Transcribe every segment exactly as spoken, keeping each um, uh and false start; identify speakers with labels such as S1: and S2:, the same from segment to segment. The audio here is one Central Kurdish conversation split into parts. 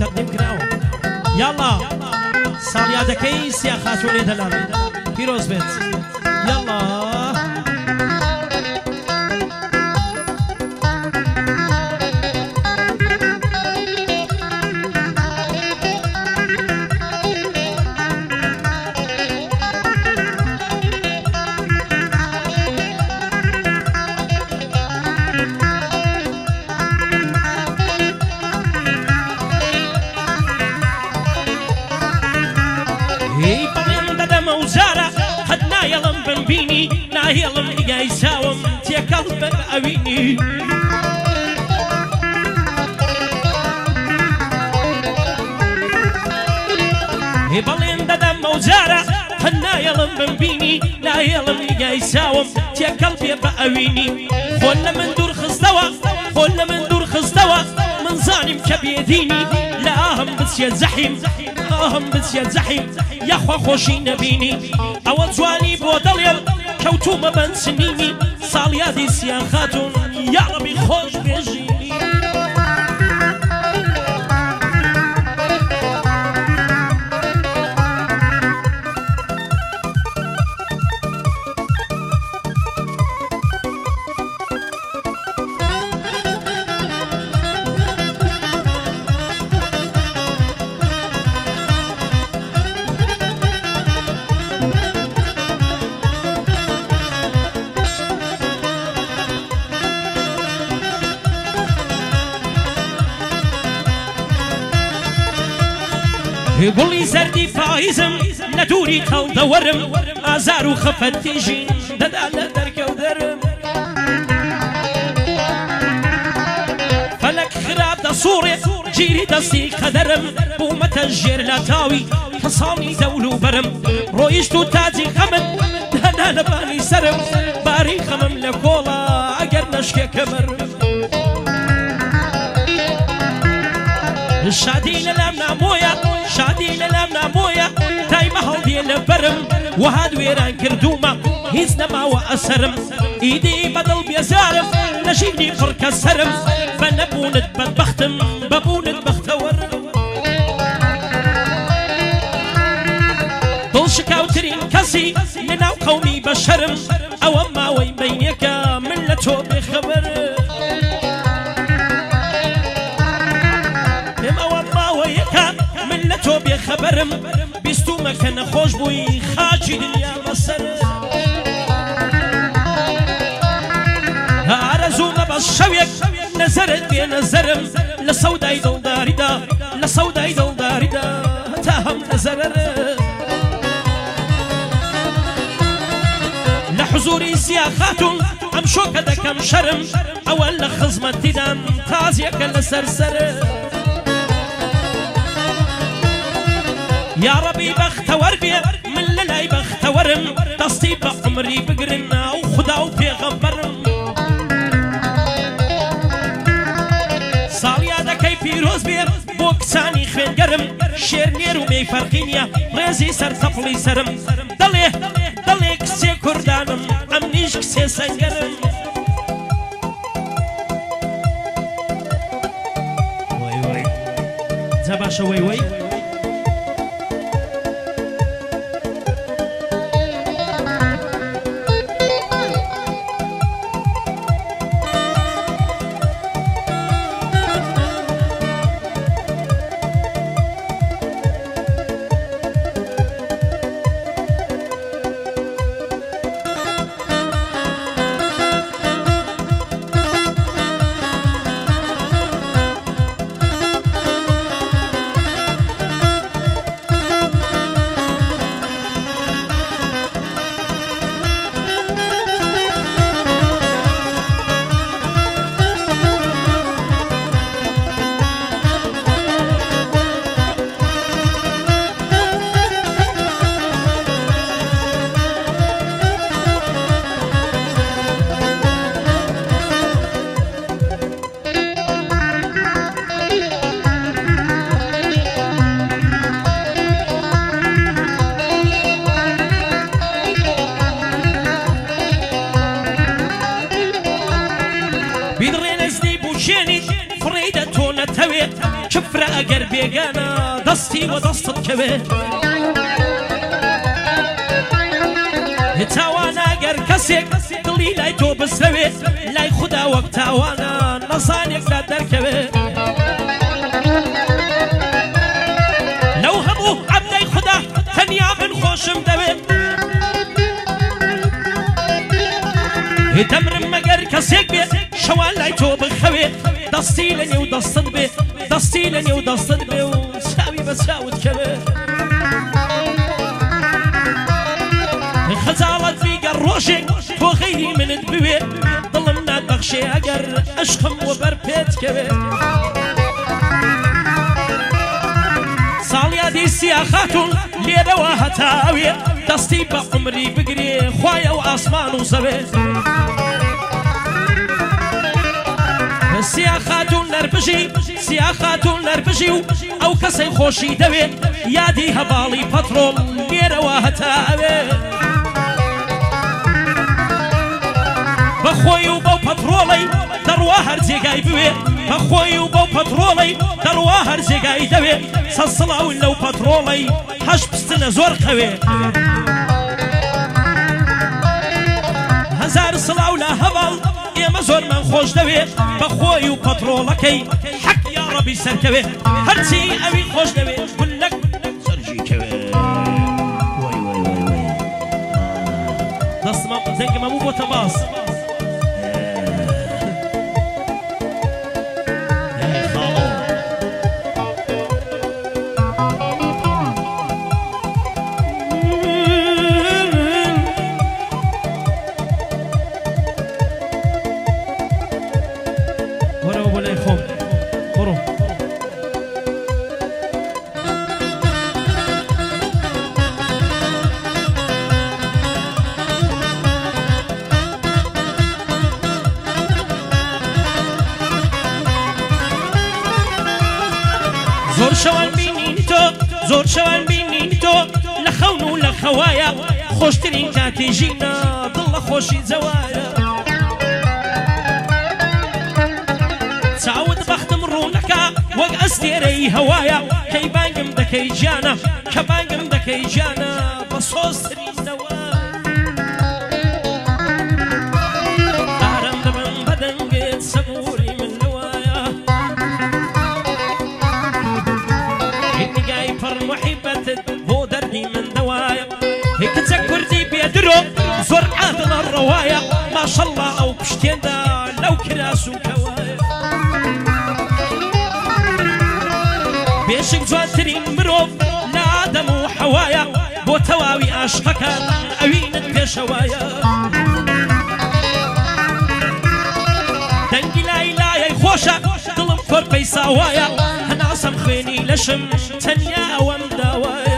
S1: تقدیم کراوە یاڵا ساڵیادەکەی سیا خاتوونێ دەلاڵ پیرۆز بێت یاڵا بینی ناهێڵم نیگای چاوم تێکەڵ بەر ئەوینی هێ بەڵێن دەدەم مەوجارە هەن نایەڵم بمبینی ناهێڵم نیگای چاوم تێکەڵ بێ بە ئەوینی خۆن لە من دوور خستەوە خۆن لە من دوور خستەوە من زانیم کە بێدینی لە ئاهم بچێ جەحیم ئاهم بچێ جەحیم یاخوا خۆشی نەبینی ئەوە جوانی بۆ دڵێم کەوتومە بەند سنینی ساڵیادی سیان خاتون یا ڕەبی خۆش بێژینی گوڵی زەردی پاییزم لە دووری کەڵدەوەرم ئازار و خەفەت تێژین دەدا لە دەرکەو دەرم فەلەک خراپ دەسووڕێ گیری دەستی قەدەرم بوومەتە ژێر لە تاوی حسامی دەول و بەرم ڕۆیشت و تاجی خەمت دەدا لە بانی سەرم باری خەمم لە کۆڵە ئەگەر نەشکێ کەمەرم شادی لەلام نامۆیە شادی لەلام نامۆیە تایمە هەڵدێ لە بەرم وەها دوێران کردومە هیچ نەماوە ئەسەرم ئیدی بەدڵ بێزارم لە ژینی پڕکە سەرم بە نەبوونت بەدبەختم بەبوونت بەختەوەرم دڵشکاوترین کەسی لەناو قەومی بەشەرم ئەوە ماوەی بەینێکە من لە تۆ بێخەبەرم تۆ بێخەبەرم بیستومە کە نەخۆش بووی خاچی دنیا بەسەر ئارەزوومە بە شەوێک نەزەرت بێ نەزەرم لە سەودای دڵداریدا لە سەودای دڵداریدا تا هەم نەزەرەر لە حزوری سیا خاتون ئەم شۆکە دەکەم شەرم ئەوە لە خزمەتیدان تازیەکە لە سەرسەرە یا ڕەبی بەختەوەر بێ من لە لای بەختەوەرم دەستی بە عمری بگرن ناو خوددا و پێغەمبەرم ساڵیادەکەی پیرۆز بێ بۆ کچانی خوێنگەرم شێرنێر و مەی فەرقی نییە ڕێزی سەر تەپڵی سەرم دەڵێ دەڵێ کچێ کوردانم ئەم نیش کچێ سەنگەرم وەی وەی جا باشە وەی وەی بێگانە دەستی وە دەستت کەوێ تاوانە گەر کەسێک دڵی لای تۆ بسەوێ لای خوددا وەک تاوانە نەزانێکدا دەرکەوێ لەو هەموو عەبدەی خوددا تەنیا من خۆشم دەوێت دەمرم مەگەر کەسێک بێ شەوان لای تۆ بخەوێ دەستی لە نێو دەستت بێ دەستی لە نێو دەستت بێ و چاوی بە چاوت کەوێ خەجاڵەت بیگەر ڕۆژێک تۆ غەیری منت بوێ دڵم ناتبەخشێ ئەگەر عشقم وە بەر پێت کەوێ ساڵیادی سیا خاتون لێرەوە هەتاوێ دەستی بە عمری بگرێ خوایە و ئاسمان و زەوێ سیا خاتون نەربژی سیا خاتون نەربژی و ئەو کەسەی خۆشی دەوێت یادی هەباڵی پەترۆڵ لێرەوە هەتاوێ بەخۆی و بەو پەترۆڵەی دەڕوا هەر جێگای بوێ بەخۆی و بەو پەترۆڵەی دەڕوا هەر جێگای دەوێ سەد سڵاون لەو پەترۆڵەی هەش پستنە زۆر قەوێ هەزار سڵاو لە هەباڵ ئێمە زۆرمان خۆش دەوێ بەخۆی و پەترۆڵەکەی حەق یا ڕەبی سەرکەوێ هەرچی ئەوی خۆش دەوێ گولەک سەرژی کەوێ دەستمە دەنگمە بوو بۆتە باس زۆر شەوان بینین تۆ زۆر شەوان بینین تۆ لە خەون و لە خەوایە خۆشترین کاتی ژینە دڵ لە خۆشی جەوایە چاوت بەختم ڕوونەکە وەک ئەستێرەی هەوایە کەی بانگم دەکەی گیانە کە بانگم دەکەی گیانە بە سۆزترین دەوە ئارام دەبم بەدەنگت سەبووری من لەوایە نگای پڕ محیبەتت بۆ دەردی من دەوایە کچە کوردی بێدرۆ زۆر عادڵە ڕەوایە ماشەڵڵا ئەو پشتێندا لەو کراس و کەوایە بێشک جوانترین مرۆڤ لە ئادەم و حەوایە بۆ تەواوی عاشقەکان ئەوینت پێشەوایە دەنگی لای لایەی خۆشە دڵم کۆرپەی ساوایە هەناسەم خوێنی لەشم تەنیا ئەوەم داوایە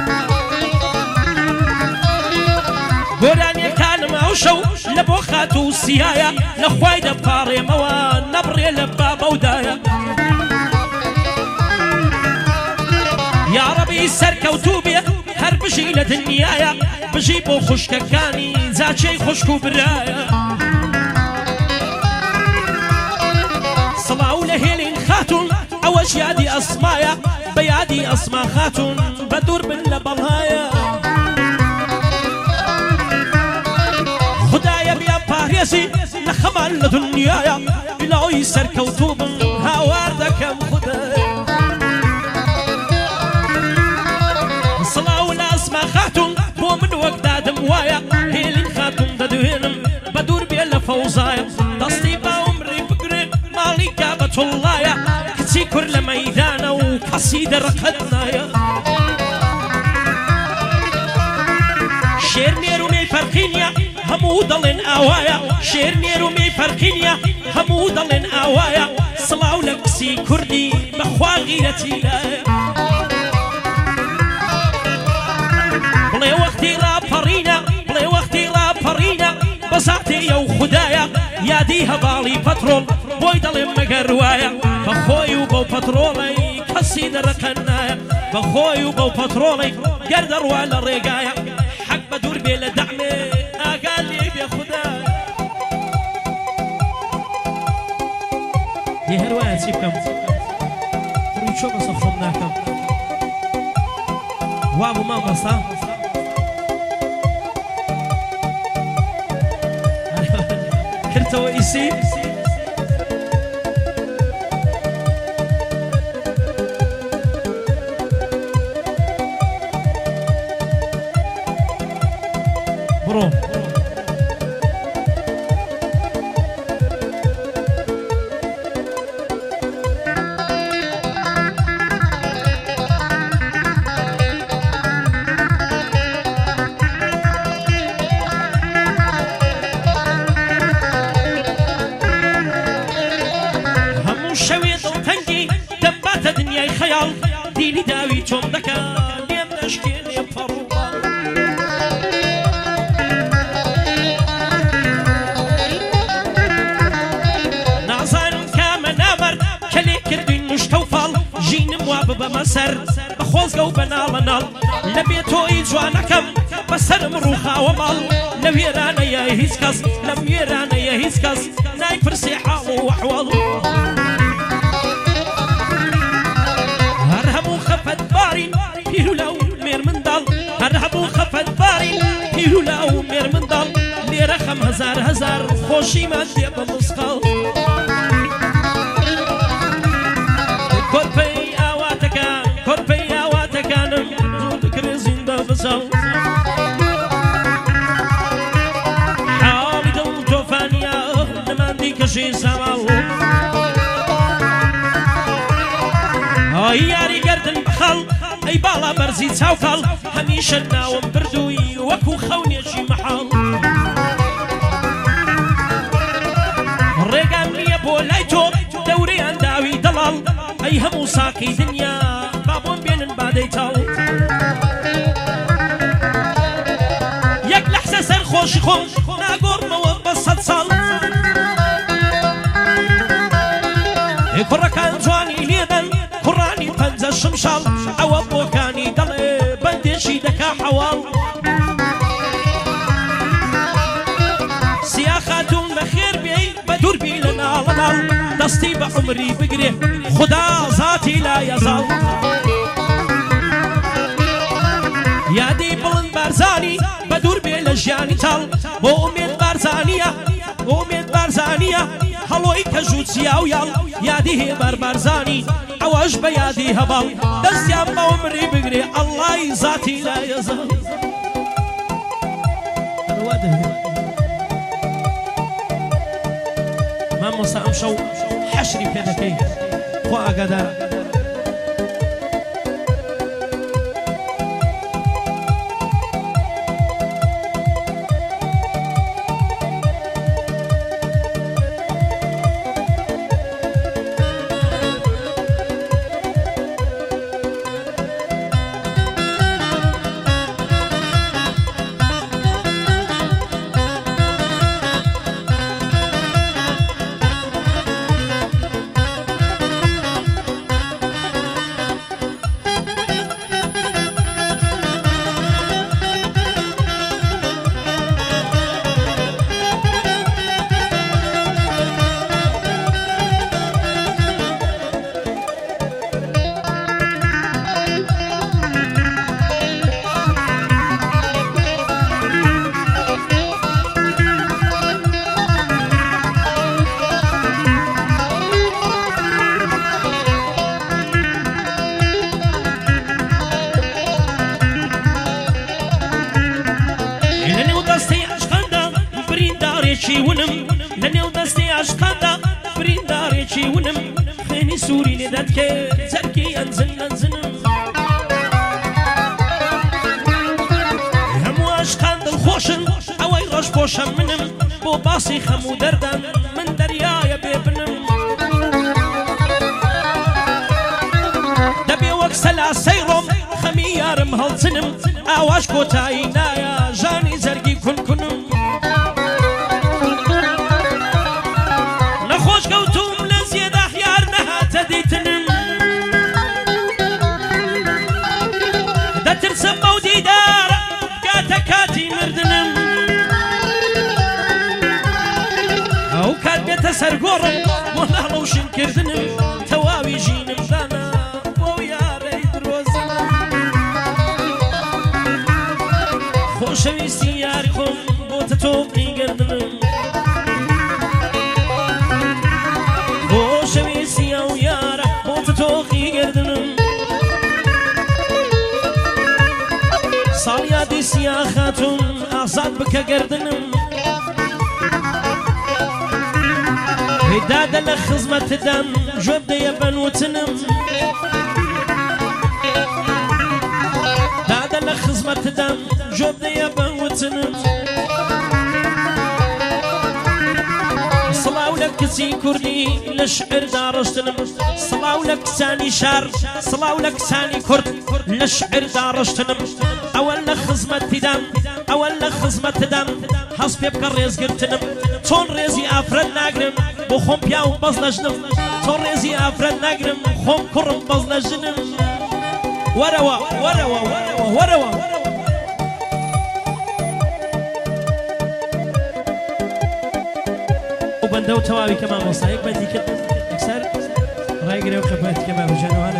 S1: گۆرانیەکانم ئەو شەو لە بۆ خات و سیایە لە خوای دەپاڕێمەوە نەبڕێ لە بابەودایە یاڕەبی سەرکەوتوو بێ هەر بژی لە دنیایە بژی بۆ خوشکەکانی جاچەی خوشک و برایە سڵاو لە هێلین خاتون ئەوەش یادی ئەسمایە بە یادی ئەسما خاتون بە دوور بن لە بەڵایە خودایە بیان پارێزی لە خەمان لە دنیایە لەوەی سەرکەوتوو بم هاوار دەکەم خودایە سڵاو لە ئەسما خاتون بۆ من وەک دادم وایە هێلین خاتون دەدوێنم بە دوور بێ لە فەوزایە دەستی باومڕی بگرێ ماڵی کابەتوڵایە کچی کورد لە مەیدانە و کەسی دەڕقەت نایە شێر نێرومەی فەرقینیە هەموو دەڵێن ئاوایە شێر نێرومەی فەرقینیە هەموو دەڵێن ئاوایە سڵاو لە کچی کوردی بەخوا غیرەتی لایە بڵێ وەختی ڕاپەڕینە بڵێ وەختی ڕاپەڕینە بەزاتێیە و خودایە یادی هەباڵی پەترۆڵ بۆی دەڵێم مەگەر وایە بەخۆی و بەو پەترۆڵەی کەسی دەڕەقەن نایە بەخۆی و بەو پەترۆڵەی گەر دەڕوا لە ڕێگایە حەق بە دوور بێ لە دەعمێ ئاگال لێ بێ خودایە هەروایە چی بکەم شو بس خمناكم وابو ما بصا كرتوا إيسي برو خيال ديني داوي توم دكا ليم نشكي ليم فروضا نعزان كاما نابر كلي كردين مشتوفال جين مواب بمسر بخوز قو بنال لبيتو إيجوانكم بسر مروخا ومال لويرانا يا هيسكس لويرانا يا هيسكس نايك فرسي حالو وحوال خفت باري هيرو لو مير من دال هرهبو خفت باري هيرو لو مير من دال ليرة خم هزار هزار خوشي ما ديب مسقال كوربي آواتكان كوربي آواتكانم زود كرزين بفصل حالي دل توفانيا نمان دي كشي سمال ياري قردن بخل اي بالا برزي تاوكل هميشه ناوم بردوي وكو خوني شي محل ريقان لي بولايتو دوري انداوي دلال اي همو ساكي دنيا بابون بينن بعدي تال يك لحسه سر خوش خوش ناقور موبصت صال كركان جواني ليدن قراني بنزا الشمشال او بوكاني دلي بندشي دكا حوال سياخاتون بخير بي بدور بي لنا لمال دستي بعمري بقري خدا ذاتي لا يزال يادي بلند بارزاني بدور بي لجاني تال بو اميد بارزانية بو اميد بارزانية هلوي كجوت سياويال يادي هي بربرزاني عواش بيادي هبال دست يا عمري بقري الله ذاتي لا يزال ما موسى امشو حشري كذا كي خوا قدر ونم لنيو دستي عشقادا برينداريشي ونم خيني سوري ندتك زركي انزل انزلم همو عشقان دل خوشن اوي روش بوشم منم بو باسي خمو دردن من دريايا بيبنم دبي وكسلا سيرم خميارم هلسنم اواش كوتاي نايا جاني زرقي كن كنم ترسمو ديدار كاتا كاتي مردنم او كات بيتا سرقورم والله لو شنكردنم تواوي جينم دانا خۆشەویستی یاری خۆم بۆتە تۆقی گردنم خۆشەویستی ئەو یارە بۆتە تۆقی گردنم ساڵیادی سیا خاتون ئازاد بکە گردنم هێدادە لە خزمەتدام ژۆب دەیە بەنوتنم دادە لە خزمەتدام ژۆب دەیە بەنوتنم سڵاو لە کچی کوردی لە شعردا ڕشتنم سڵاو لە کچانی شار سڵاو لە کچانی کورد لە شعردا ڕشتنم ئەوە لە خزمەتیدام ئەوە لە خزمەتدام هەست پێ بکە ڕێزگرتنم چۆن ڕێزی ئافرەت ناگرم بۆ خۆم پیاوم بەز لە ژنم چۆن ڕێزی ئافرەت ناگرم خۆم کوڕم بەز لە ژنم وەرەوە وەرەوە وەرەوە وەرەوە ئەو بەندە و تەواوی کە مامۆستایەک بەندی کرد یەکسەر ڕایگرێ و قەپەت کە مامۆژانەوانە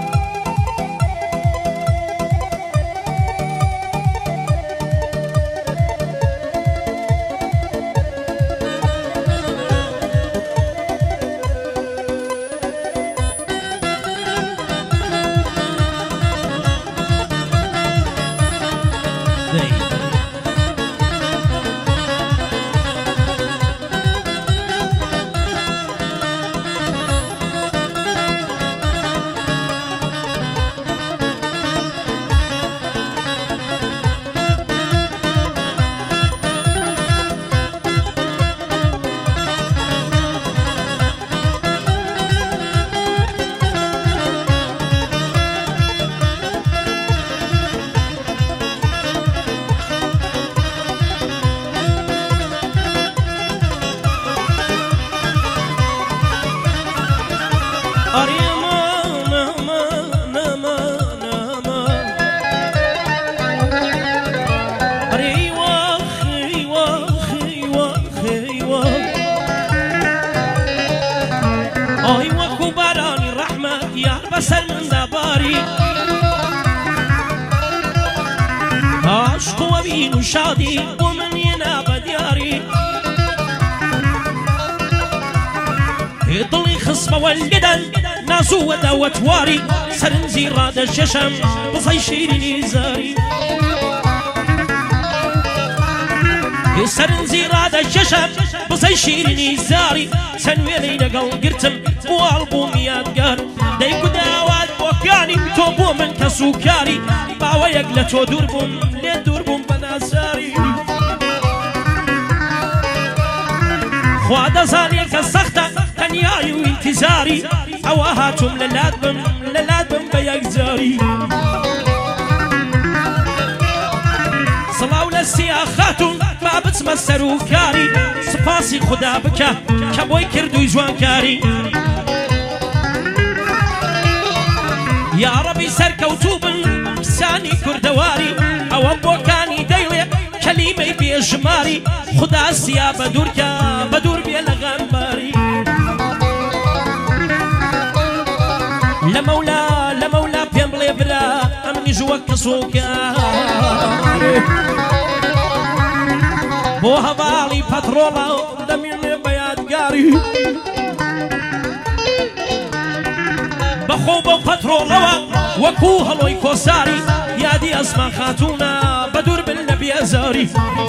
S1: بەسەر من دەباری عاشق و بین و شادی بۆ من یێنا بە دیاری دڵی خسمەوە لێدەن نازووە داوەتواری سەرنجی ڕادەشێشم بزەی شیرینی زاری سەرنجی ڕادەشێشم بزەی شیرینی زاری چەند وێڵەی لەگەڵ گرتم بۆ ئەڵبووم یادگار دەیکو داوات بۆکانی تۆ بۆ من کە سوکاری باوەیەک لە تۆ دوور بووم لێ دوور بووم بە نازاری خوا دەزانێ کە سەختە تەنیایی و ئینتیزاری ئەوە هاتووم لە لات بم لە لات بم بە یەکجاری سڵاو لە سیا خاتون با بچمە سەر و کاری سپاسی خدا بکە کە بۆی کردووی جوانکاری یا ڕەبی سەرکەوتوو بن کسانی کوردەواری ئەوە بۆکانی دەیڵێ کەلیمەی بێژماری خدا سیا بە دوورکە بە دوور بێ لە غەمباری لە مەولا لە مەولا پێم بڵێ برا ئەمنیش وەک کەسوکاری بۆ هەواڵی پەترۆڵە دەمێنێ بە یادگاری بەخۆ بەو پەترۆڵەوە وەکوو هەڵۆی کۆساری یادی ئەسما خاتوونە بە دوور بن لە بێزاری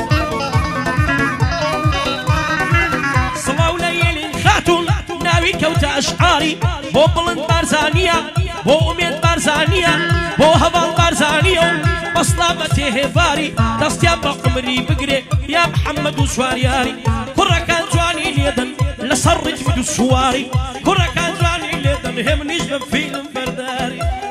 S1: سڵاو لە یێلین خاتون ناوی کەوتە ئەشعاری بۆ بڵند بارزانیە بۆ ئومێد بارزانیە بۆ هەواڵ بارزانیە و بەسڵا بە تێهێواری دەستیان بە عومری بگرێ یا محەممەد و سواریاری کوڕەکان جوانی لێدەن لەسەر ڕجمد و سواری کوڕەکان جوانی لێدەن هێمنیش بە فیلم بەرداری